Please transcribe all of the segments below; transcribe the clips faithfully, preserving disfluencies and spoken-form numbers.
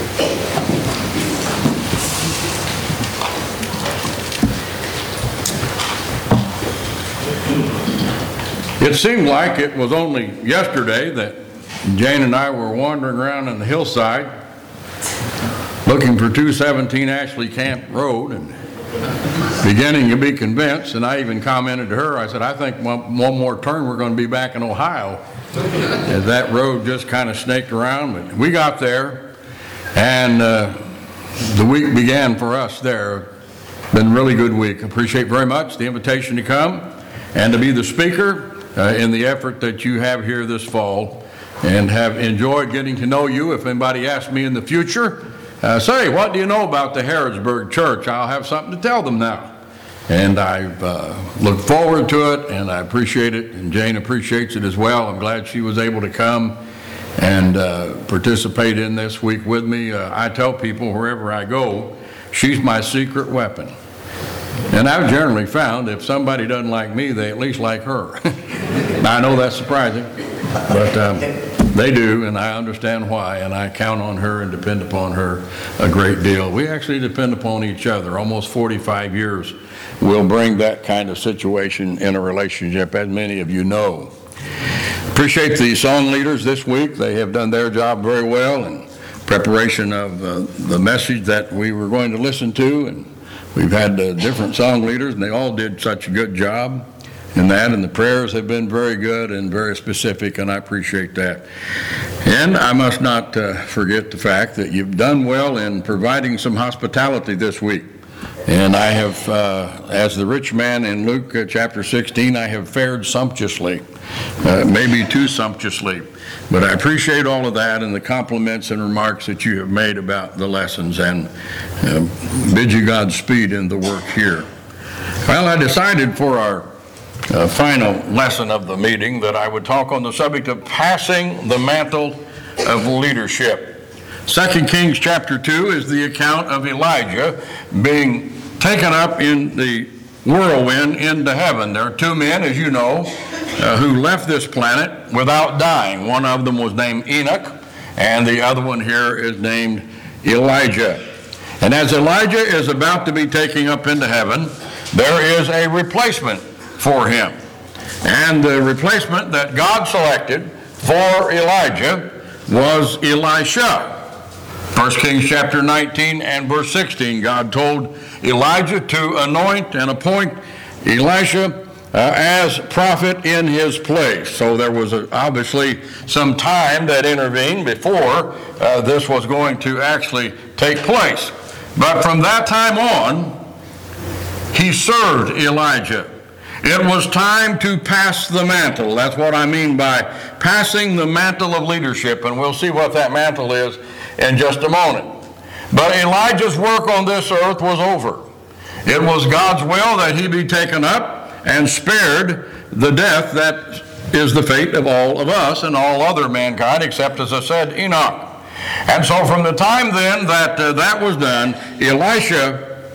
It seemed like it was only yesterday that Jane and I were wandering around on the hillside looking for two seventeen Ashley Camp Road and beginning to be convinced, and I even commented to her, I said, I think one, one more turn we're going to be back in Ohio, as that road just kind of snaked around. But we got there, and uh, the week began for us there. Been a really good week. Appreciate very much the invitation to come and to be the speaker uh, in the effort that you have here this fall, and have enjoyed getting to know you. If anybody asks me in the future, uh, say, what do you know about the Harrodsburg Church? I'll have something to tell them now. And I uh, look forward to it, and I appreciate it, and Jane appreciates it as well. I'm glad she was able to come and uh, participate in this week with me. Uh, I tell people wherever I go, she's my secret weapon. And I've generally found if somebody doesn't like me, they at least like her. Now, I know that's surprising, but um, they do, and I understand why, and I count on her and depend upon her a great deal. We actually depend upon each other. Almost forty-five years will bring that kind of situation in a relationship, as many of you know. Appreciate the song leaders this week. They have done their job very well in preparation of uh, the message that we were going to listen to, and we've had uh, different song leaders, and they all did such a good job in that, and the prayers have been very good and very specific, and I appreciate that. And I must not uh, forget the fact that you've done well in providing some hospitality this week. And I have, uh, as the rich man in Luke uh, chapter sixteen, I have fared sumptuously, uh, maybe too sumptuously. But I appreciate all of that and the compliments and remarks that you have made about the lessons, and uh, bid you Godspeed in the work here. Well, I decided for our uh, final lesson of the meeting that I would talk on the subject of passing the mantle of leadership. Second Kings chapter two is the account of Elijah being taken up in the whirlwind into heaven. There are two men, as you know, uh, who left this planet without dying. One of them was named Enoch, and the other one here is named Elijah. And as Elijah is about to be taken up into heaven, there is a replacement for him. And the replacement that God selected for Elijah was Elisha. First Kings chapter nineteen and verse sixteen, God told Elijah to anoint and appoint Elisha uh, as prophet in his place. So there was a, obviously some time that intervened before uh, this was going to actually take place. But from that time on, he served Elijah. It was time to pass the mantle. That's what I mean by passing the mantle of leadership, and we'll see what that mantle is in just a moment. But Elijah's work on this earth was over. It was God's will that he be taken up and spared the death that is the fate of all of us and all other mankind, except, as I said, Enoch. And so from the time then that uh, that was done, Elisha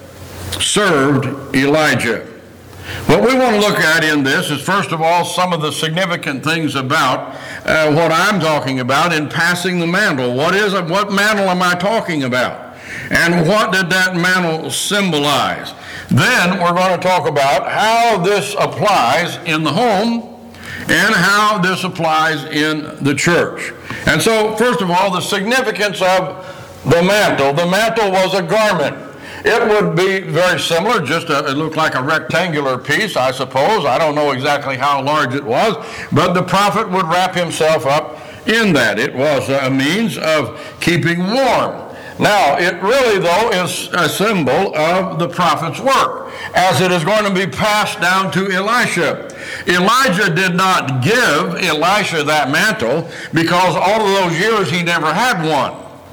served Elijah. What we want to look at in this is, first of all, some of the significant things about uh, what I'm talking about in passing the mantle. What is it? What mantle am I talking about? And what did that mantle symbolize? Then we're going to talk about how this applies in the home and how this applies in the church. And so, first of all, the significance of the mantle. The mantle was a garment. It would be very similar, just a, it looked like a rectangular piece, I suppose. I don't know exactly how large it was, but the prophet would wrap himself up in that. It was a means of keeping warm. Now, it really, though, is a symbol of the prophet's work, as it is going to be passed down to Elisha. Elijah did not give Elisha that mantle because all of those years he never had one.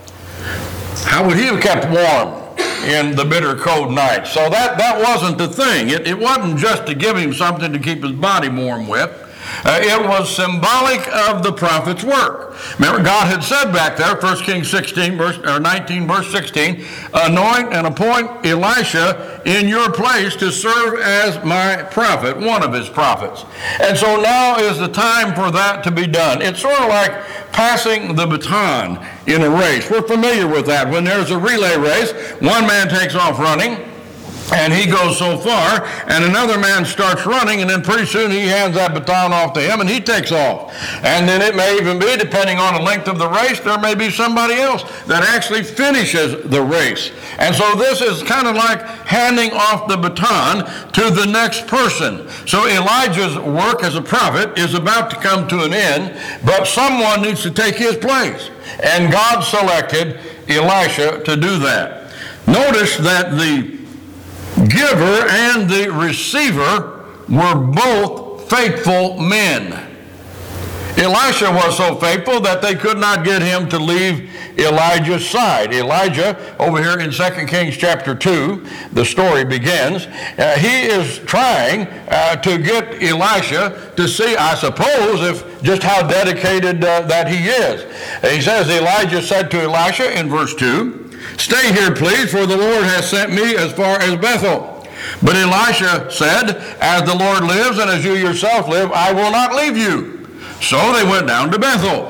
How would he have kept warm in the bitter cold nights? So that, that wasn't the thing. It, it wasn't just to give him something to keep his body warm with, Uh, it was symbolic of the prophet's work. Remember, God had said back there, First Kings sixteen, verse, or nineteen, verse sixteen, anoint and appoint Elisha in your place to serve as my prophet, one of his prophets. And so now is the time for that to be done. It's sort of like passing the baton in a race. We're familiar with that. When there's a relay race, one man takes off running, and he goes so far, and another man starts running, and then pretty soon he hands that baton off to him, and he takes off. And then it may even be, depending on the length of the race, there may be somebody else that actually finishes the race. And so this is kind of like handing off the baton to the next person. So Elijah's work as a prophet is about to come to an end, but someone needs to take his place. And God selected Elisha to do that. Notice that the giver and the receiver were both faithful men. Elisha was so faithful that they could not get him to leave Elijah's side. Elijah, over here in Second Kings chapter two, the story begins. Uh, he is trying uh, to get Elisha to see, I suppose, if just how dedicated uh, that he is. He says, Elijah said to Elisha in verse two, "Stay here, please, for the Lord has sent me as far as Bethel." But Elisha said, "As the Lord lives and as you yourself live, I will not leave you." So they went down to Bethel.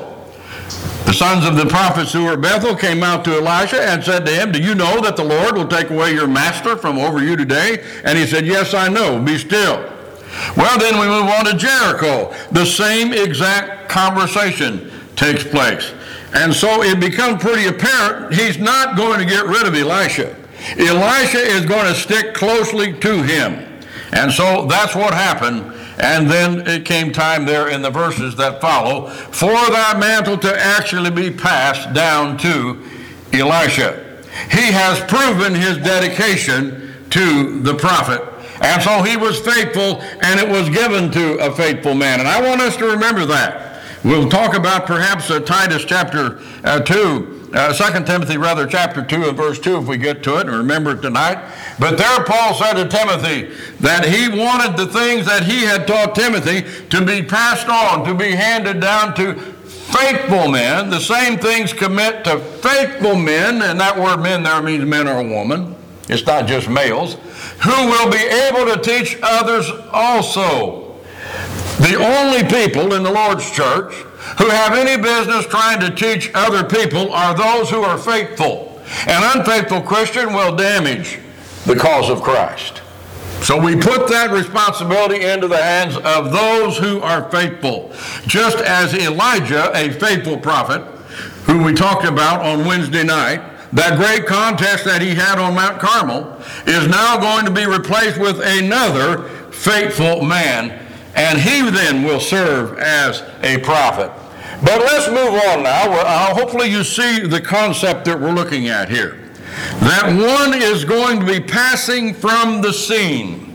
The sons of the prophets who were at Bethel came out to Elisha and said to him, "Do you know that the Lord will take away your master from over you today?" And he said, "Yes, I know. Be still." Well, then we move on to Jericho. The same exact conversation takes place. And so it becomes pretty apparent he's not going to get rid of Elisha. Elisha is going to stick closely to him. And so that's what happened. And then it came time there in the verses that follow for that mantle to actually be passed down to Elisha. He has proven his dedication to the prophet. And so he was faithful, and it was given to a faithful man. And I want us to remember that. We'll talk about perhaps uh, Titus chapter uh, two, uh, Second Timothy rather, chapter two and verse two if we get to it and remember it tonight. But there Paul said to Timothy that he wanted the things that he had taught Timothy to be passed on, to be handed down to faithful men. The same things commit to faithful men, and that word men there means men or woman. It's not just males, who will be able to teach others also. The only people in the Lord's church who have any business trying to teach other people are those who are faithful. An unfaithful Christian will damage the cause of Christ. So we put that responsibility into the hands of those who are faithful. Just as Elijah, a faithful prophet, who we talked about on Wednesday night, that great contest that he had on Mount Carmel is now going to be replaced with another faithful man. And he then will serve as a prophet. But let's move on now. Uh, hopefully you see the concept that we're looking at here. That one is going to be passing from the scene.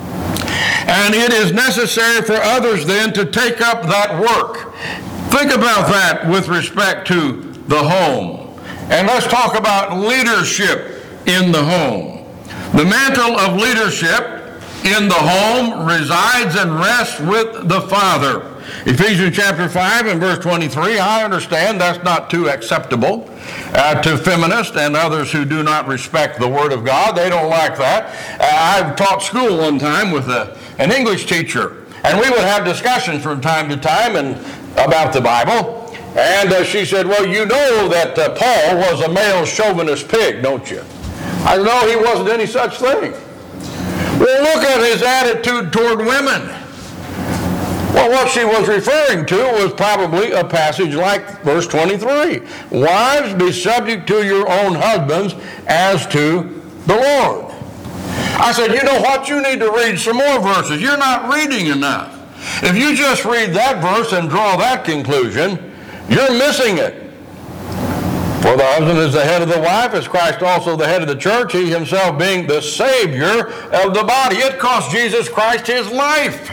And it is necessary for others then to take up that work. Think about that with respect to the home. And let's talk about leadership in the home. The mantle of leadership in the home resides and rests with the father. Ephesians chapter five and verse twenty-three, I understand that's not too acceptable uh, to feminists and others who do not respect the Word of God. They don't like that. Uh, I've taught school one time with a, an English teacher, and we would have discussions from time to time and, about the Bible. And uh, she said, "Well, you know that uh, Paul was a male chauvinist pig, don't you?" I said, "No, he wasn't any such thing." Well, look at his attitude toward women. Well, what she was referring to was probably a passage like verse twenty-three. "Wives, be subject to your own husbands as to the Lord." I said, you know what? You need to read some more verses. You're not reading enough. If you just read that verse and draw that conclusion, you're missing it. For the husband is the head of the wife, as Christ also the head of the church, he himself being the Savior of the body. It cost Jesus Christ his life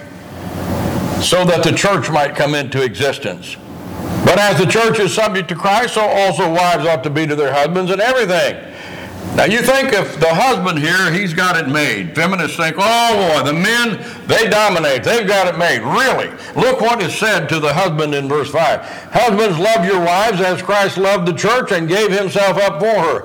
so that the church might come into existence. But as the church is subject to Christ, so also wives ought to be to their husbands in everything. Now you think if the husband here, he's got it made. Feminists think, oh boy, the men, they dominate. They've got it made. Really? Look what is said to the husband in verse five. Husbands, love your wives as Christ loved the church and gave himself up for her.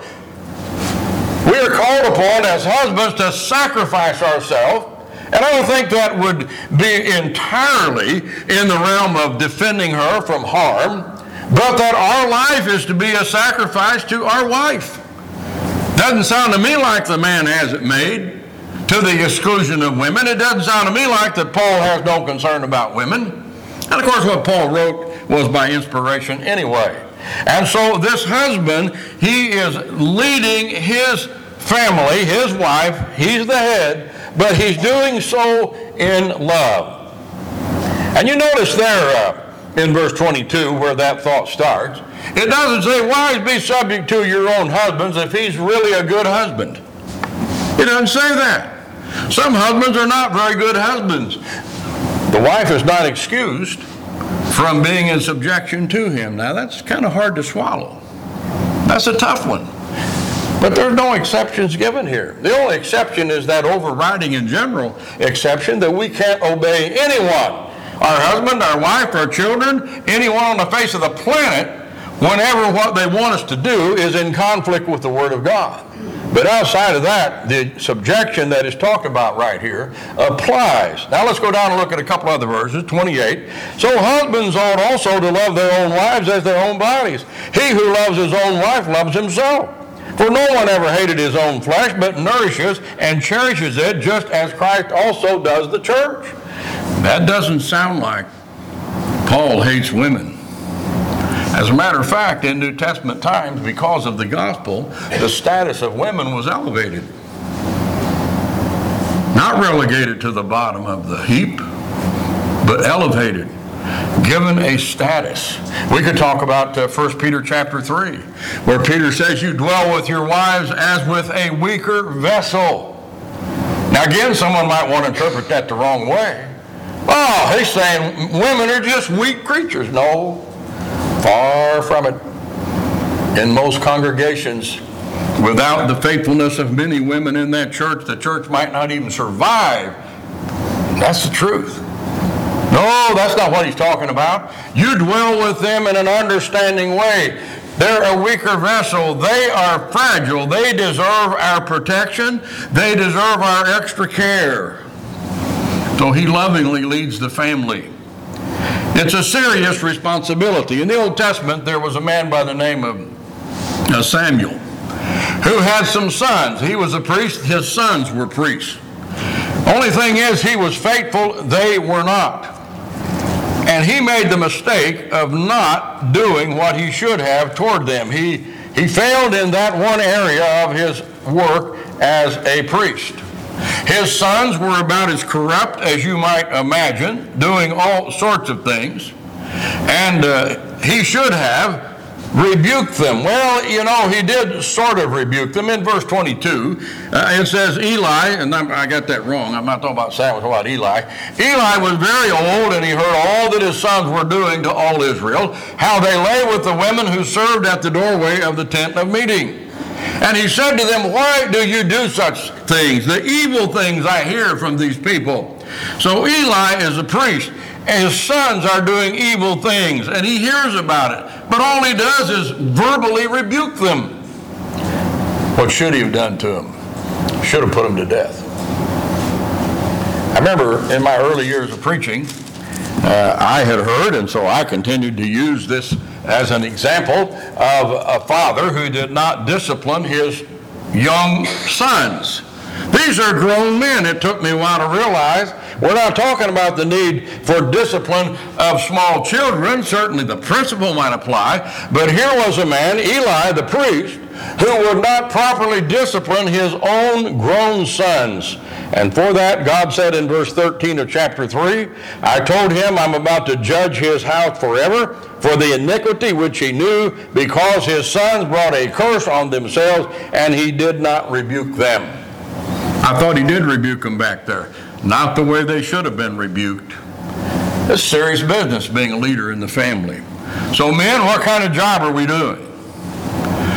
We are called upon as husbands to sacrifice ourselves. And I don't think that would be entirely in the realm of defending her from harm, but that our life is to be a sacrifice to our wife. Doesn't sound to me like the man has it made to the exclusion of women. It doesn't sound to me like that Paul has no concern about women. And of course what Paul wrote was by inspiration anyway. And so this husband, he is leading his family, his wife, he's the head, but he's doing so in love. And you notice there uh, in verse twenty-two where that thought starts, it doesn't say, wives, be subject to your own husbands if he's really a good husband. It doesn't say that. Some husbands are not very good husbands. The wife is not excused from being in subjection to him. Now that's kind of hard to swallow. That's a tough one. But there's no exceptions given here. The only exception is that overriding and general exception that we can't obey anyone, our husband, our wife, our children, anyone on the face of the planet, whenever what they want us to do is in conflict with the Word of God. But outside of that, the subjection that is talked about right here applies. Now let's go down and look at a couple other verses, twenty-eight. So husbands ought also to love their own wives as their own bodies. He who loves his own wife loves himself. For no one ever hated his own flesh, but nourishes and cherishes it, just as Christ also does the church. That doesn't sound like Paul hates women. As a matter of fact, in New Testament times, because of the gospel, the status of women was elevated. Not relegated to the bottom of the heap, but elevated, given a status. We could talk about uh, First Peter chapter three, where Peter says, you dwell with your wives as with a weaker vessel. Now again, someone might want to interpret that the wrong way. Oh, he's saying women are just weak creatures. No, far from it. In most congregations, without the faithfulness of many women in that church, the church might not even survive. That's the truth. No, that's not what he's talking about. You dwell with them in an understanding way. They're a weaker vessel. They are fragile. They deserve our protection. They deserve our extra care. So he lovingly leads the family. It's a serious responsibility. In the Old Testament, there was a man by the name of Samuel who had some sons. He was a priest. His sons were priests. Only thing is, he was faithful. They were not. And he made the mistake of not doing what he should have toward them. He, he failed in that one area of his work as a priest. His sons were about as corrupt as you might imagine, doing all sorts of things. And uh, he should have rebuked them. Well, you know, he did sort of rebuke them. In verse twenty-two, uh, it says Eli, and I'm, I got that wrong. I'm not talking about Samuel, I'm talking about Eli. Eli was very old, and he heard all that his sons were doing to all Israel, how they lay with the women who served at the doorway of the tent of meeting. And he said to them, why do you do such things? The evil things I hear from these people. So Eli is a priest, and his sons are doing evil things, and he hears about it. But all he does is verbally rebuke them. What should he have done to them? Should have put them to death. I remember in my early years of preaching, uh, I had heard, and so I continued to use this as an example of a father who did not discipline his young sons. These are grown men. It took me a while to realize we're not talking about the need for discipline of small children. Certainly the principle might apply, but here was a man, Eli the priest, who would not properly discipline his own grown sons. And for that, God said in verse thirteen of chapter three, I told him I'm about to judge his house forever for the iniquity which he knew, because his sons brought a curse on themselves, and he did not rebuke them. I thought he did rebuke them back there. Not the way they should have been rebuked. It's serious business being a leader in the family. So men, what kind of job are we doing?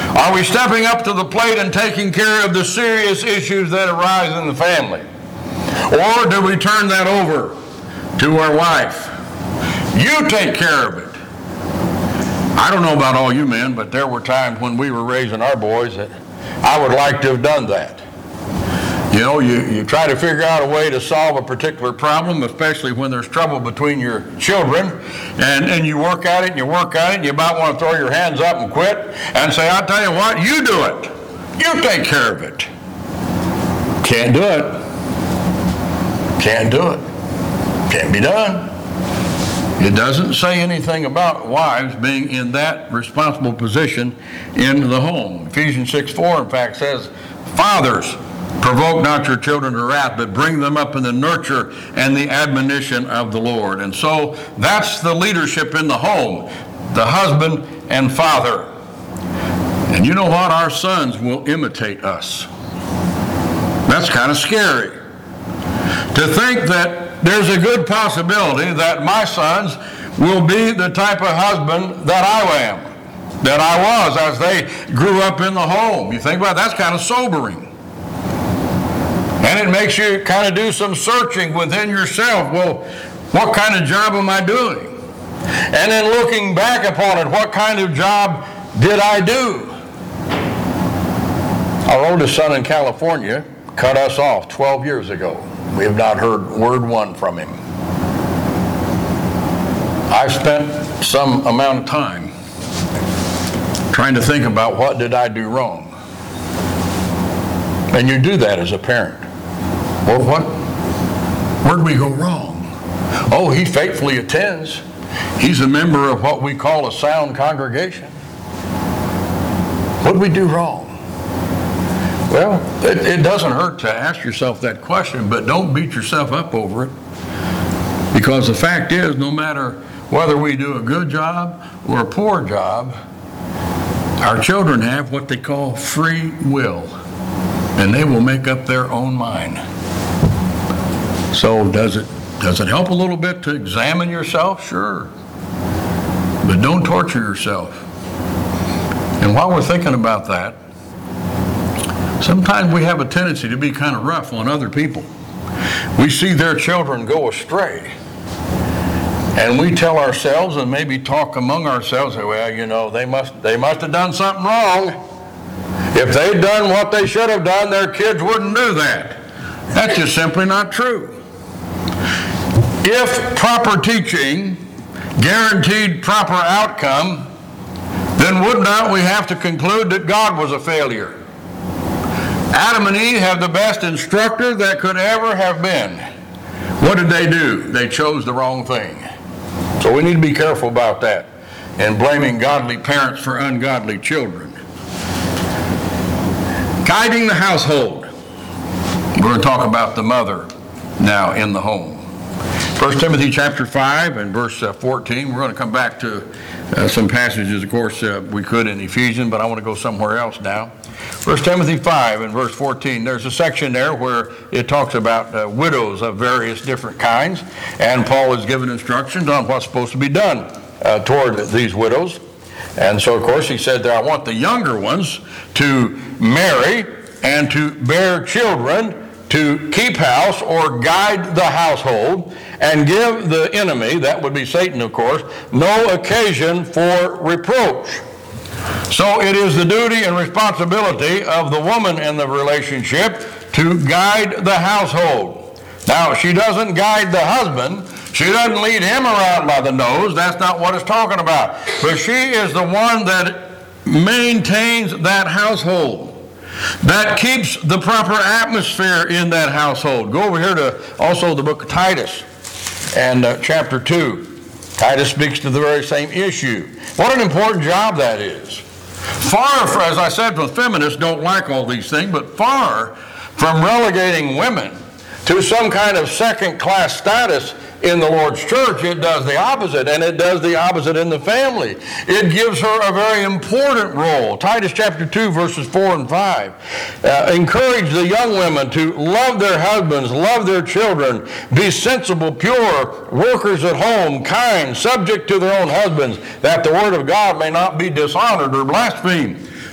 Are we stepping up to the plate and taking care of the serious issues that arise in the family? Or do we turn that over to our wife? You take care of it. I don't know about all you men, but there were times when we were raising our boys that I would like to have done that. You know, you, you try to figure out a way to solve a particular problem, especially when there's trouble between your children, and, and you work at it and you work at it, and you about want to throw your hands up and quit and say, I'll tell you what, you do it. You take care of it. Can't do it. Can't do it. Can't be done. It doesn't say anything about wives being in that responsible position in the home. Ephesians six four, in fact, says, fathers, provoke not your children to wrath, but bring them up in the nurture and the admonition of the Lord. And so that's the leadership in the home, the husband and father. And you know what? Our sons will imitate us. That's kind of scary. To think that there's a good possibility that my sons will be the type of husband that I am, that I was as they grew up in the home. You think about it, that's kind of sobering. And it makes you kind of do some searching within yourself. Well, what kind of job am I doing? And then looking back upon it, what kind of job did I do? Our oldest son in California cut us off twelve years ago. We have not heard word one from him. I've spent some amount of time trying to think about what did I do wrong. And you do that as a parent. Well, what? Where'd we go wrong? Oh, he faithfully attends. He's a member of what we call a sound congregation. What did we do wrong? Well, it, it doesn't hurt to ask yourself that question, but don't beat yourself up over it. Because the fact is, no matter whether we do a good job or a poor job, our children have what they call free will, and they will make up their own mind. So does it, does it help a little bit to examine yourself? Sure. But don't torture yourself. And while we're thinking about that, sometimes we have a tendency to be kind of rough on other people. We see their children go astray, and we tell ourselves and maybe talk among ourselves, well, you know, they must, they must have done something wrong. If they'd done what they should have done, their kids wouldn't do that. That's just simply not true. If proper teaching guaranteed proper outcome, then would not we have to conclude that God was a failure? Adam and Eve have the best instructor that could ever have been. What did they do? They chose the wrong thing. So we need to be careful about that and blaming godly parents for ungodly children. Guiding the household. We're going to talk about the mother now in the home. First Timothy chapter five and verse uh, fourteen. We're going to come back to uh, some passages, of course, uh, we could in Ephesians, but I want to go somewhere else now. First Timothy five and verse fourteen, there's a section there where it talks about uh, widows of various different kinds, and Paul is given instructions on what's supposed to be done uh, toward these widows. And so, of course, he said there, I want the younger ones to marry and to bear children, to keep house or guide the household, and give the enemy, that would be Satan, of course, no occasion for reproach. So it is the duty and responsibility of the woman in the relationship to guide the household. Now, she doesn't guide the husband. She doesn't lead him around by the nose. That's not what it's talking about. But she is the one that maintains that household, that keeps the proper atmosphere in that household. Go over here to also the book of Titus and uh, chapter two. Titus speaks to the very same issue. What an important job that is. Far from, as I said, the feminists don't like all these things, but far from relegating women to some kind of second-class status in the Lord's church, it does the opposite, and it does the opposite in the family. It gives her a very important role. Titus chapter two, verses four and five. Uh, encourage the young women to love their husbands, love their children, be sensible, pure, workers at home, kind, subject to their own husbands, that the word of God may not be dishonored or blasphemed.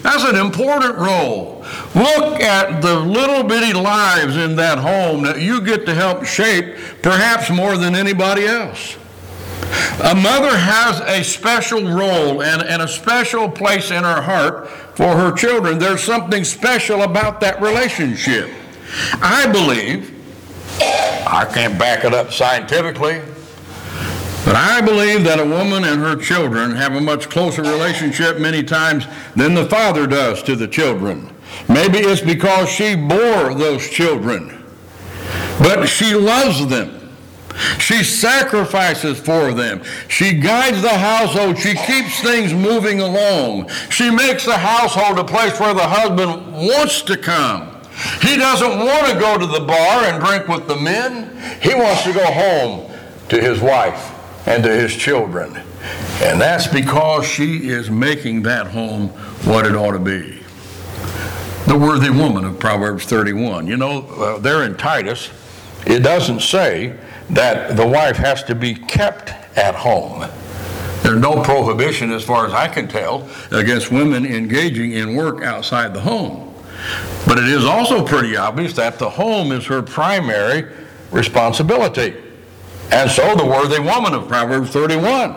That's an important role. Look at the little bitty lives in that home that you get to help shape, perhaps more than anybody else. A mother has a special role and, and a special place in her heart for her children. There's something special about that relationship. I believe, I can't back it up scientifically, but I believe that a woman and her children have a much closer relationship many times than the father does to the children. Maybe it's because she bore those children, but she loves them. She sacrifices for them. She guides the household. She keeps things moving along. She makes the household a place where the husband wants to come. He doesn't want to go to the bar and drink with the men. He wants to go home to his wife and to his children. And that's because she is making that home what it ought to be. The worthy woman of Proverbs thirty-one. You know, uh, there in Titus, it doesn't say that the wife has to be kept at home. There's no prohibition, as far as I can tell, against women engaging in work outside the home. But it is also pretty obvious that the home is her primary responsibility. And so the worthy woman of Proverbs thirty-one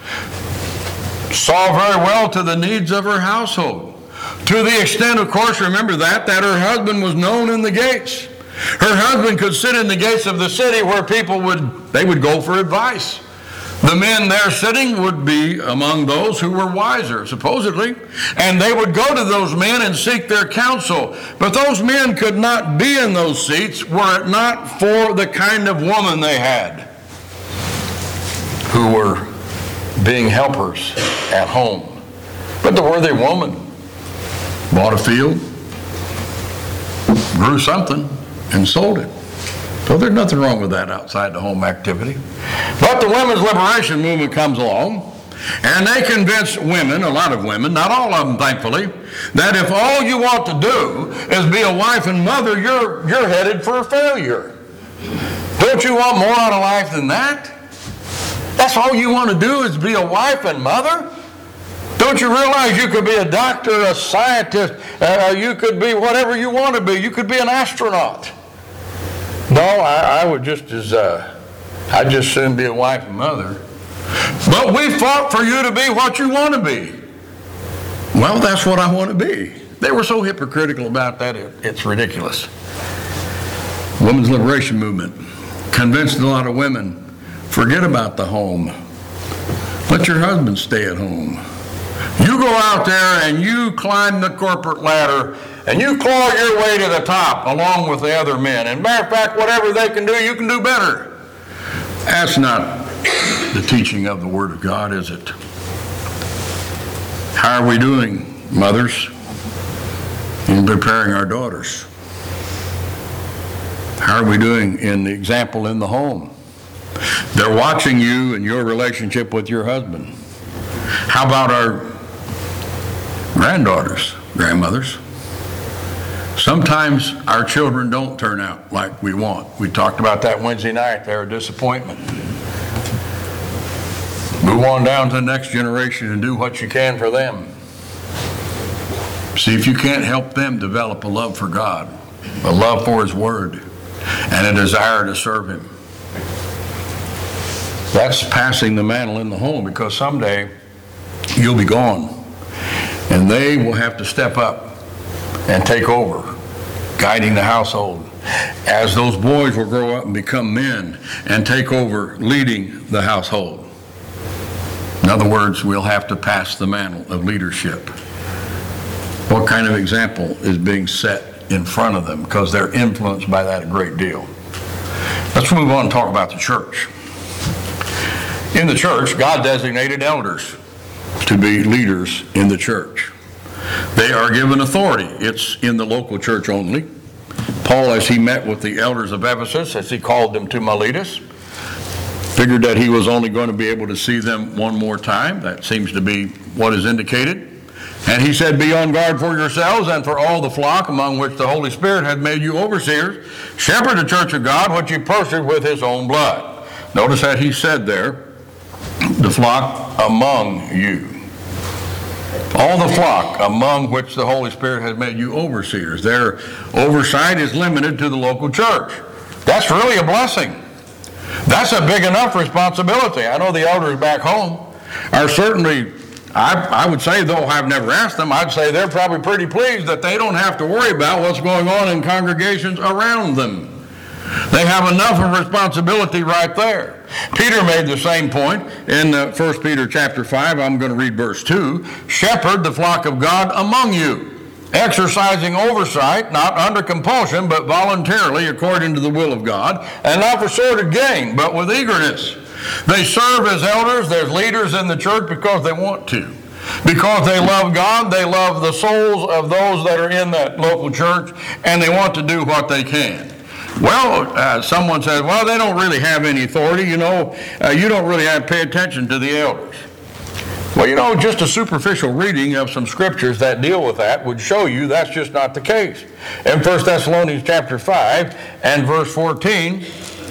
saw very well to the needs of her household. To the extent, of course, remember that, that her husband was known in the gates. Her husband could sit in the gates of the city where people would, they would go for advice. The men there sitting would be among those who were wiser, supposedly, and they would go to those men and seek their counsel. But those men could not be in those seats were it not for the kind of woman they had, who were being helpers at home. But the worthy woman bought a field, grew something, and sold it. So there's nothing wrong with that outside the home activity. But the women's liberation movement comes along, and they convince women, a lot of women, not all of them thankfully, that if all you want to do is be a wife and mother, you're, you're headed for a failure. Don't you want more out of life than that? That's all you want to do is be a wife and mother? Don't you realize you could be a doctor, a scientist, uh, you could be whatever you want to be. You could be an astronaut. No, I, I would just as, uh, I'd just soon be a wife and mother. But we fought for you to be what you want to be. Well, that's what I want to be. They were so hypocritical about that, it, it's ridiculous. Women's liberation movement convinced a lot of women, forget about the home. Let your husband stay at home. You go out there and you climb the corporate ladder and you claw your way to the top along with the other men. And matter of fact, whatever they can do, you can do better. That's not the teaching of the Word of God, is it? How are we doing, mothers, in preparing our daughters? How are we doing in the example in the home? They're watching you and your relationship with your husband. How about our granddaughters, grandmothers? Sometimes our children don't turn out like we want. We talked about that Wednesday night. They're a disappointment. Move on down to the next generation and do what you can for them. See if you can't help them develop a love for God, a love for His Word, and a desire to serve Him. That's passing the mantle in the home, because someday you'll be gone and they will have to step up and take over, guiding the household, as those boys will grow up and become men and take over leading the household. In other words, we'll have to pass the mantle of leadership. What kind of example is being set in front of them? Because they're influenced by that a great deal. Let's move on and talk about the church. In the church, God designated elders to be leaders in the church. They are given authority. It's in the local church only. Paul, as he met with the elders of Ephesus, as he called them to Miletus, figured that he was only going to be able to see them one more time. That seems to be what is indicated. And he said, be on guard for yourselves and for all the flock among which the Holy Spirit had made you overseers. Shepherd the church of God, which he purchased with his own blood. Notice that he said there, the flock among you. all the flock among which the Holy Spirit has made you overseers. Their oversight is limited to the local church. That's really a blessing. That's a big enough responsibility. I know the elders back home are certainly, I, I would say, though I've never asked them, I'd say they're probably pretty pleased that they don't have to worry about what's going on in congregations around them. They have enough of responsibility right there. Peter made the same point in uh, First Peter chapter five. I'm going to read verse two. Shepherd the flock of God among you, exercising oversight, not under compulsion, but voluntarily according to the will of God, and not for sordid gain, but with eagerness. They serve as elders, as leaders in the church because they want to. Because they love God, they love the souls of those that are in that local church, and they want to do what they can. Well, uh, someone says, well, they don't really have any authority. You know, uh, you don't really have to pay attention to the elders. Well, you know, just a superficial reading of some scriptures that deal with that would show you that's just not the case. In First Thessalonians chapter five and verse fourteen,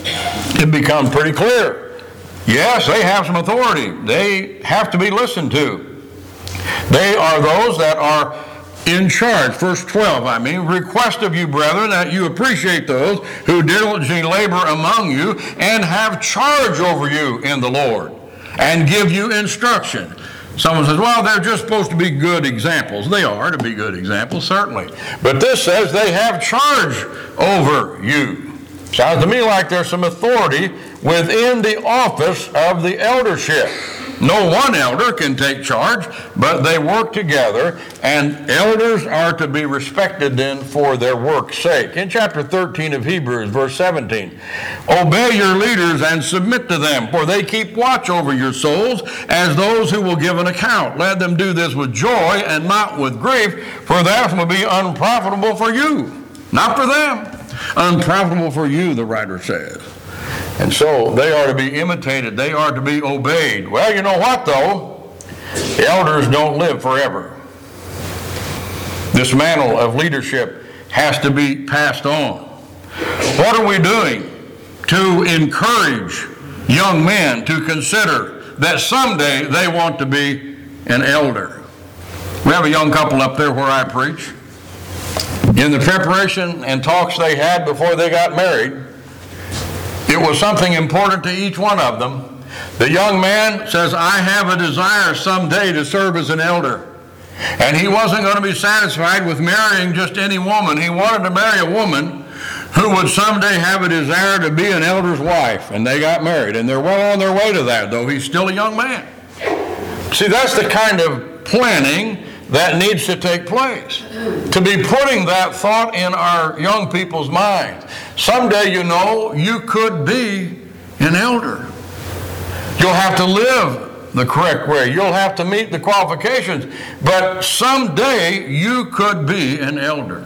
it becomes pretty clear. Yes, they have some authority. They have to be listened to. They are those that are in charge. Verse twelve, I mean, request of you, brethren, that you appreciate those who diligently labor among you and have charge over you in the Lord and give you instruction. Someone says, well, they're just supposed to be good examples. They are to be good examples, certainly. But this says they have charge over you. Sounds to me like there's some authority within the office of the eldership. No one elder can take charge, but they work together, and elders are to be respected then for their work's sake. In chapter thirteen of Hebrews, verse seventeen, obey your leaders and submit to them, for they keep watch over your souls as those who will give an account. Let them do this with joy and not with grief, for that will be unprofitable for you. Not for them. Unprofitable for you, the writer says. And so they are to be imitated. They are to be obeyed. Well, you know what, though? Elders don't live forever. This mantle of leadership has to be passed on. What are we doing to encourage young men to consider that someday they want to be an elder? We have a young couple up there where I preach. In the preparation and talks they had before they got married, it was something important to each one of them. The young man says, I have a desire someday to serve as an elder. And he wasn't going to be satisfied with marrying just any woman. He wanted to marry a woman who would someday have a desire to be an elder's wife. And they got married. And they're well on their way to that, though he's still a young man. See, that's the kind of planning that needs to take place. To be putting that thought in our young people's minds. Someday, you know, you could be an elder. You'll have to live the correct way. You'll have to meet the qualifications. But someday, you could be an elder.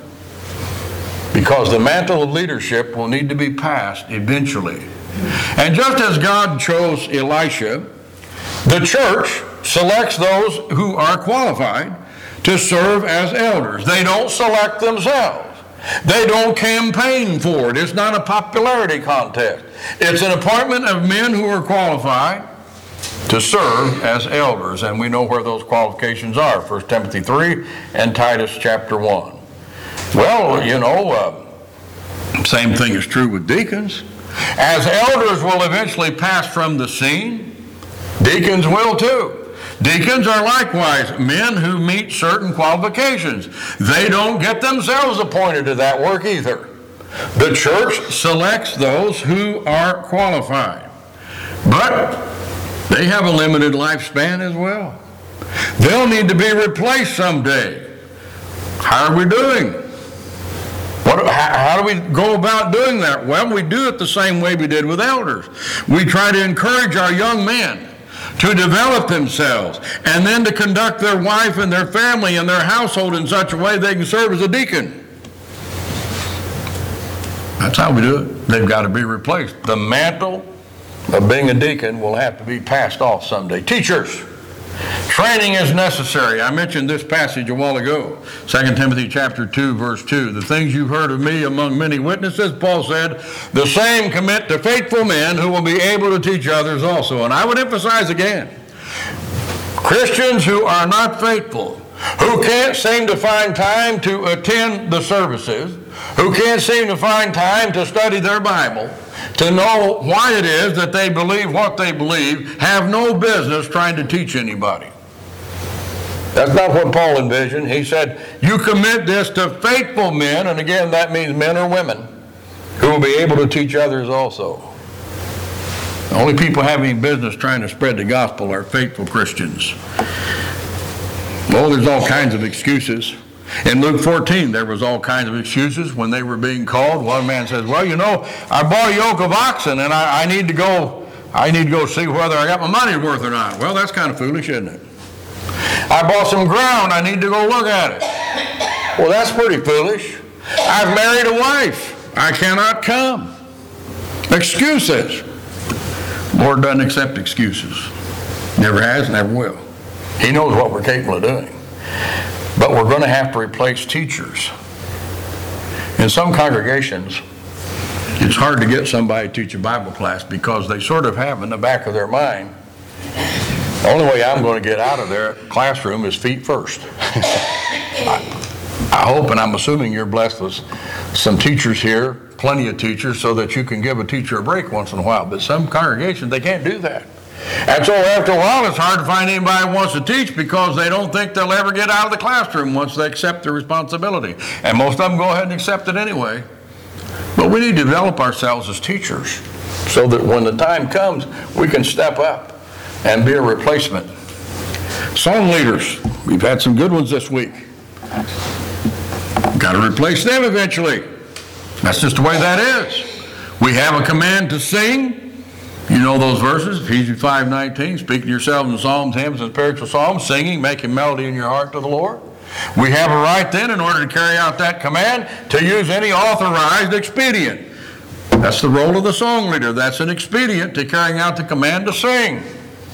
Because the mantle of leadership will need to be passed eventually. And just as God chose Elisha, the church selects those who are qualified to serve as elders. They don't select themselves. They don't campaign for it. It's not a popularity contest. It's an appointment of men who are qualified to serve as elders. And we know where those qualifications are. First Timothy three and Titus chapter one. Well, you know, uh, same thing is true with deacons. As elders will eventually pass from the scene, deacons will too. Deacons are likewise men who meet certain qualifications. They don't get themselves appointed to that work either. The church selects those who are qualified. But they have a limited lifespan as well. They'll need to be replaced someday. How are we doing? What, how, how do we go about doing that? Well, we do it the same way we did with elders. We try to encourage our young men to develop themselves, and then to conduct their wife and their family and their household in such a way they can serve as a deacon. That's how we do it. They've got to be replaced. The mantle of being a deacon will have to be passed off someday. Teachers, training is necessary. I mentioned this passage a while ago. Second Timothy chapter two, verse two. The things you've heard of me among many witnesses, Paul said, the same commit to faithful men who will be able to teach others also. And I would emphasize again, Christians who are not faithful, who can't seem to find time to attend the services, who can't seem to find time to study their Bible, to know why it is that they believe what they believe, have no business trying to teach anybody. That's not what Paul envisioned. He said, you commit this to faithful men, and again, that means men or women, who will be able to teach others also. The only people having any business trying to spread the gospel are faithful Christians. Well, there's all kinds of excuses. In Luke fourteen, there was all kinds of excuses when they were being called. One man says, well, you know, I bought a yoke of oxen, and I, I need to go, I need to go see whether I got my money worth or not. Well, that's kind of foolish, isn't it? I bought some ground, I need to go look at it. Well, that's pretty foolish. I've married a wife, I cannot come. Excuses. Lord doesn't accept excuses. Never has, never will. He knows what we're capable of doing. But we're going to have to replace teachers. In some congregations, it's hard to get somebody to teach a Bible class because they sort of have in the back of their mind, the only way I'm going to get out of their classroom is feet first. I, I hope, and I'm assuming you're blessed with some teachers here, plenty of teachers, so that you can give a teacher a break once in a while. But some congregations, they can't do that. And so after a while, it's hard to find anybody who wants to teach because they don't think they'll ever get out of the classroom once they accept the responsibility. And most of them go ahead and accept it anyway. But we need to develop ourselves as teachers so that when the time comes, we can step up and be a replacement. Song leaders, we've had some good ones this week. Got to replace them eventually. That's just the way that is. We have a command to sing. You know those verses, Ephesians five nineteen, speaking to yourselves in psalms, hymns, and spiritual songs, singing, making melody in your heart to the Lord. We have a right then, in order to carry out that command, to use any authorized expedient. That's the role of the song leader. That's an expedient to carrying out the command to sing.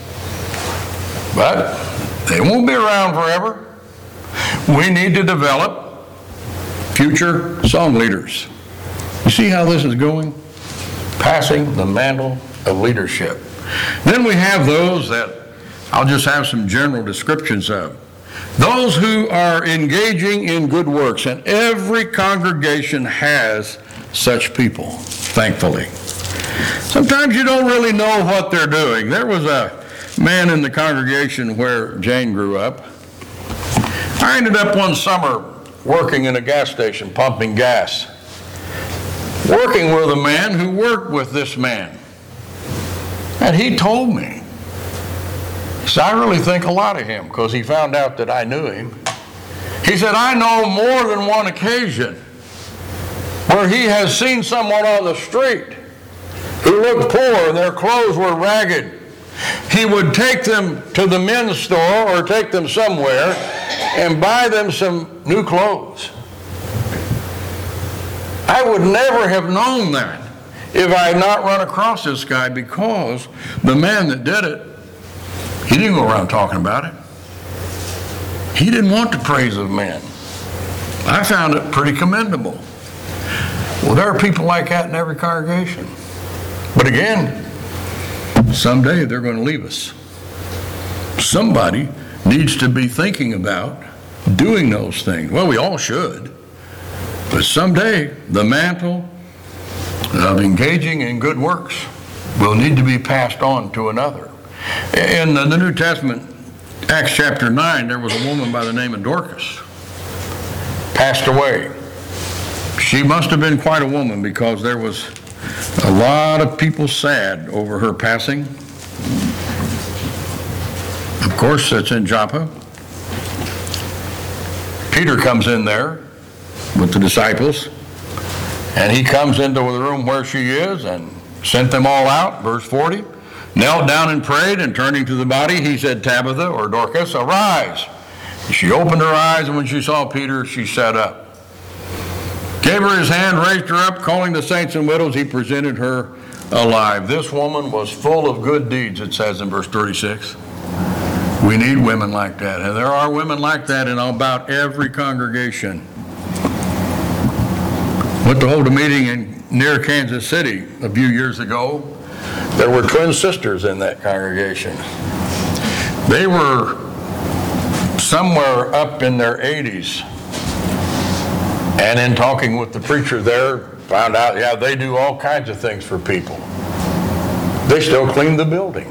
But they won't be around forever. We need to develop future song leaders. You see how this is going? Passing the mantle of leadership. Then we have those that I'll just have some general descriptions of. Those who are engaging in good works, and every congregation has such people, thankfully. Sometimes you don't really know what they're doing. There was a man in the congregation where Jane grew up. I ended up one summer working in a gas station, pumping gas, working with a man who worked with this man. And he told me, so I really think a lot of him because he found out that I knew him. He said, I know more than one occasion where he has seen someone on the street who looked poor and their clothes were ragged. He would take them to the men's store or take them somewhere and buy them some new clothes. I would never have known that if I had not run across this guy, because the man that did it, he didn't go around talking about it. He didn't want the praise of men. I found it pretty commendable. Well, there are people like that in every congregation. But again, someday they're going to leave us. Somebody needs to be thinking about doing those things. Well, we all should. But someday the mantle of engaging in good works will need to be passed on to another. In the New Testament, Acts chapter nine, there was a woman by the name of Dorcas. Passed away. She must have been quite a woman, because there was a lot of people sad over her passing. Of course, it's in Joppa. Peter comes in there with the disciples, and he comes into the room where she is and sent them all out, verse forty, knelt down and prayed, and turning to the body, he said, Tabitha, or Dorcas, arise. She opened her eyes, and when she saw Peter, she sat up. Gave her his hand, raised her up, calling the saints and widows, he presented her alive. This woman was full of good deeds, it says in verse thirty-six. We need women like that, and there are women like that in about every congregation. Went to hold a meeting in near Kansas City a few years ago. There were twin sisters in that congregation. They were somewhere up in their eighties. And in talking with the preacher there, found out, yeah, they do all kinds of things for people. They still clean the building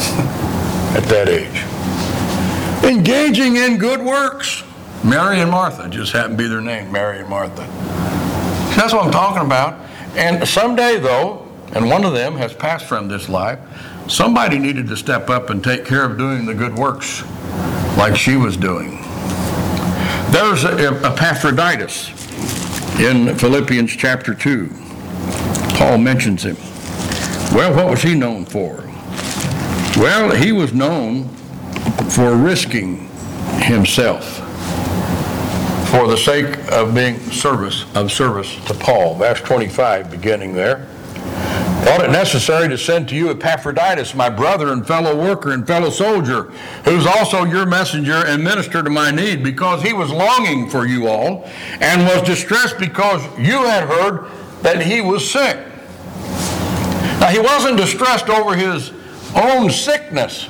at that age. Engaging in good works. Mary and Martha just happened to be their name, Mary and Martha. That's what I'm talking about. And someday, though, and one of them has passed from this life, somebody needed to step up and take care of doing the good works like she was doing. There's Epaphroditus in Philippians chapter two. Paul mentions him. Well, what was he known for? Well, he was known for risking himself for the sake of being service of service to Paul. Verse twenty-five, beginning there. Thought it necessary to send to you Epaphroditus, my brother and fellow worker and fellow soldier, who's also your messenger and minister to my need, because he was longing for you all and was distressed because you had heard that he was sick. Now, he wasn't distressed over his own sickness.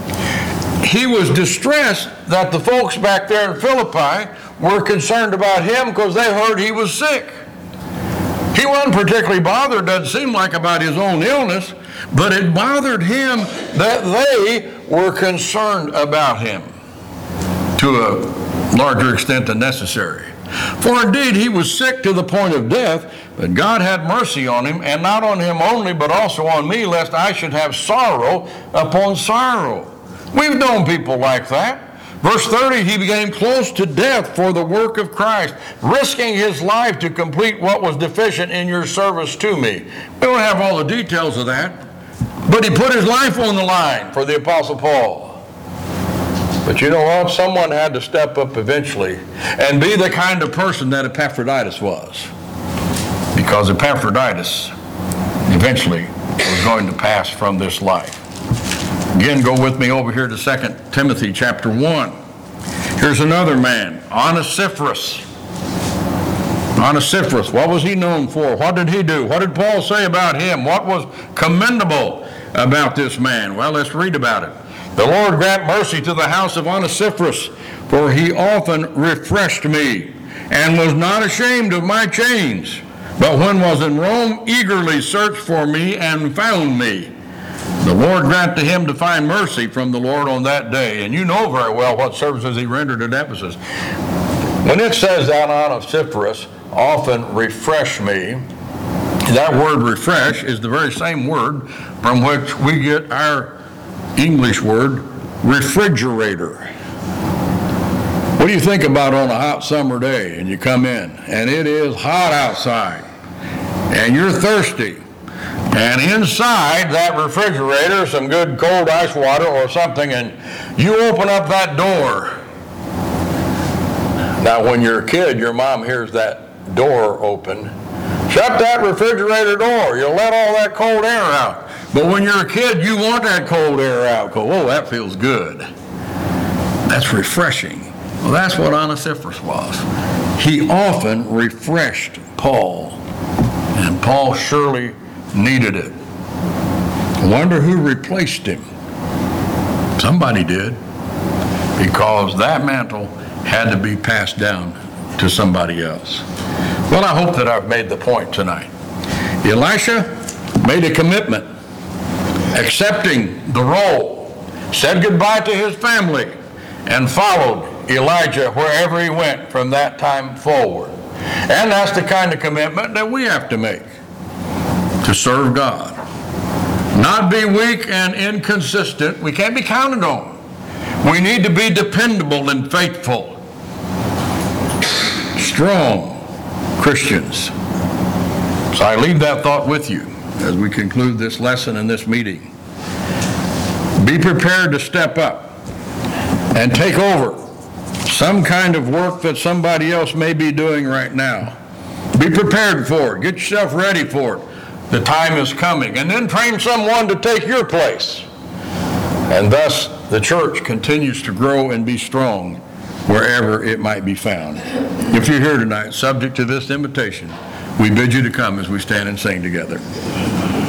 He was distressed that the folks back there in Philippi were concerned about him because they heard he was sick. He wasn't particularly bothered, doesn't seem like, about his own illness, but it bothered him that they were concerned about him to a larger extent than necessary. For indeed he was sick to the point of death, but God had mercy on him, and not on him only, but also on me, lest I should have sorrow upon sorrow. We've known people like that. Verse thirty, he became close to death for the work of Christ, risking his life to complete what was deficient in your service to me. We don't have all the details of that, but he put his life on the line for the Apostle Paul. But you know what? Someone had to step up eventually and be the kind of person that Epaphroditus was, because Epaphroditus eventually was going to pass from this life. Again, go with me over here to Second Timothy chapter one. Here's another man, Onesiphorus. Onesiphorus, what was he known for? What did he do? What did Paul say about him? What was commendable about this man? Well, let's read about it. The Lord grant mercy to the house of Onesiphorus, for he often refreshed me, and was not ashamed of my chains, but when was in Rome, eagerly searched for me and found me. The Lord grant to him to find mercy from the Lord on that day. And you know very well what services he rendered at Ephesus. When it says that Onesiphorus often refresh me, that word refresh is the very same word from which we get our English word refrigerator. What do you think about on a hot summer day and you come in and it is hot outside and you're thirsty? And inside that refrigerator, some good cold ice water or something, and you open up that door. Now, when you're a kid, your mom hears that door open. Shut that refrigerator door. You'll let all that cold air out. But when you're a kid, you want that cold air out. Go, oh, that feels good. That's refreshing. Well, that's what Onesiphorus was. He often refreshed Paul, and Paul surely needed it. I wonder who replaced him. Somebody did, because that mantle had to be passed down to somebody else. Well, I hope that I've made the point tonight. Elisha made a commitment, accepting the role, said goodbye to his family, and followed Elijah wherever he went from that time forward. And that's the kind of commitment that we have to make, to serve God. Not be weak and inconsistent. We can't be counted on. We need to be dependable and faithful, strong Christians. So I leave that thought with you as we conclude this lesson and this meeting. Be prepared to step up and take over some kind of work that somebody else may be doing right now. Be prepared for it. Get yourself ready for it. The time is coming. And then train someone to take your place. And thus the church continues to grow and be strong wherever it might be found. If you're here tonight, subject to this invitation, we bid you to come as we stand and sing together.